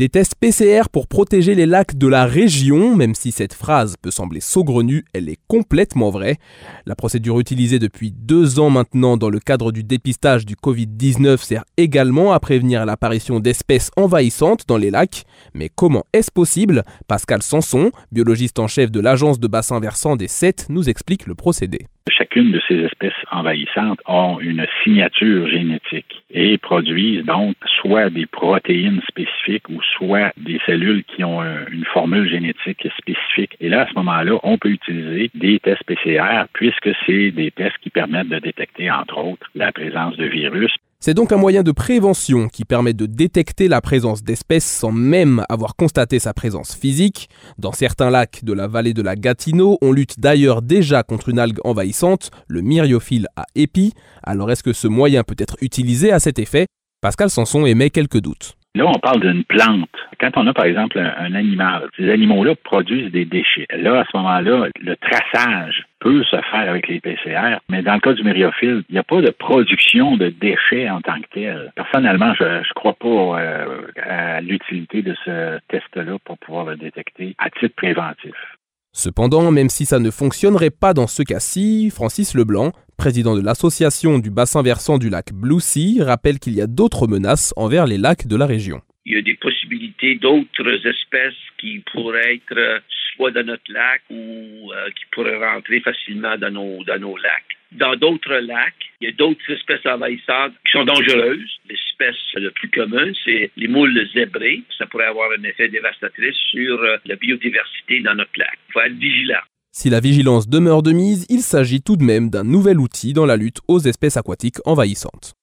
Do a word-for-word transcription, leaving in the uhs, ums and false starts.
Des tests P C R pour protéger les lacs de la région, même si cette phrase peut sembler saugrenue, elle est complètement vraie. La procédure utilisée depuis deux ans maintenant dans le cadre du dépistage du covid dix-neuf sert également à prévenir l'apparition d'espèces envahissantes dans les lacs. Mais comment est-ce possible ? Pascal Sanson, biologiste en chef de l'agence de bassin versant des Sept, nous explique le procédé. Chacune de ces espèces envahissantes ont une signature génétique et produisent donc soit des protéines spécifiques ou soit des cellules qui ont une formule génétique spécifique. Et là, à ce moment-là, on peut utiliser des tests P C R puisque c'est des tests qui permettent de détecter, entre autres, la présence de virus. C'est donc un moyen de prévention qui permet de détecter la présence d'espèces sans même avoir constaté sa présence physique. Dans certains lacs de la vallée de la Gatineau, on lutte d'ailleurs déjà contre une algue envahissante, le myriophylle à épis. Alors est-ce que ce moyen peut être utilisé à cet effet ? Pascal Sanson émet quelques doutes. Là, on parle d'une plante. Quand on a, par exemple, un, un animal, ces animaux-là produisent des déchets. Là, à ce moment-là, le traçage peut se faire avec les P C R, mais dans le cas du myriophylle, il n'y a pas de production de déchets en tant que tel. Personnellement, je ne crois pas euh, à l'utilité de ce test-là pour pouvoir le détecter à titre préventif. Cependant, même si ça ne fonctionnerait pas dans ce cas-ci, Francis Leblanc, président de l'association du bassin versant du lac Blue Sea, rappelle qu'il y a d'autres menaces envers les lacs de la région. Il y a des possibilités d'autres espèces qui pourraient être soit dans notre lac ou euh, qui pourraient rentrer facilement dans nos, dans nos lacs. Dans d'autres lacs, il y a d'autres espèces envahissantes qui sont dangereuses. L'espèce le plus commune, c'est les moules zébrés. Ça pourrait avoir un effet dévastateur sur la biodiversité dans notre lac. Il faut être vigilant. Si la vigilance demeure de mise, il s'agit tout de même d'un nouvel outil dans la lutte aux espèces aquatiques envahissantes.